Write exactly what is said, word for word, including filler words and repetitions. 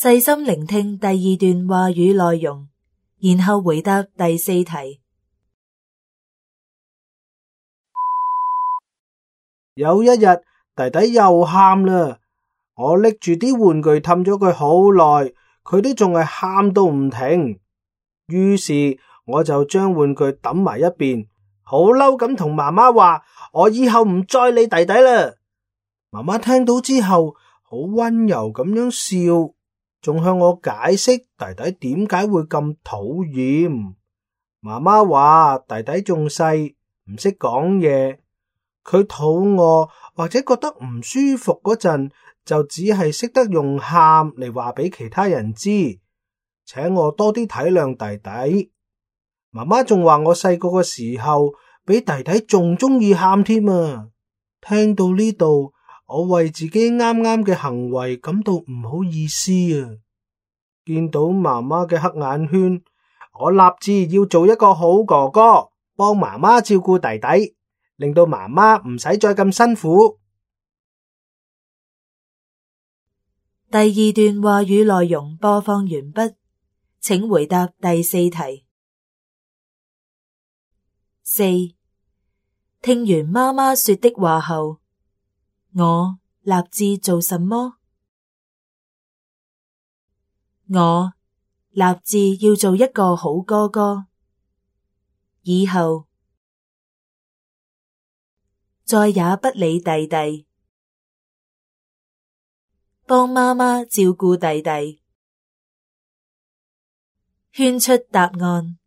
細心聆聽第二段話語內容，然後回答第四題。 有一日，弟弟又喊啦，我拎住啲玩具氹咗佢好耐，佢都仲係喊到唔停。於是我就將玩具抌埋一邊，好嬲咁同媽媽話：我以後唔再理弟弟啦。媽媽聽到之後，好溫柔咁樣笑，仲向我解釋弟弟點解會咁討厭。媽媽話弟弟仲細，唔識講嘢，佢肚餓或者覺得唔舒服嗰陣，就只係識得用喊嚟話俾其他人知，請我多啲體諒弟弟。媽媽仲話我細個嘅時候比弟弟仲鍾意喊添啊！聽到呢度，我為自己啱啱嘅行為感到唔好意思啊！見到媽媽嘅黑眼圈，我立志要做一個好哥哥，幫媽媽照顧弟弟，令到媽媽唔使再咁辛苦。 第二段話語內容播放完畢，請回答第四題。四，聽完媽媽說的話後，我立志做什麼？我立志要做一個好哥哥，以後再也不理弟弟，幫媽媽照顧弟弟。圈出答案。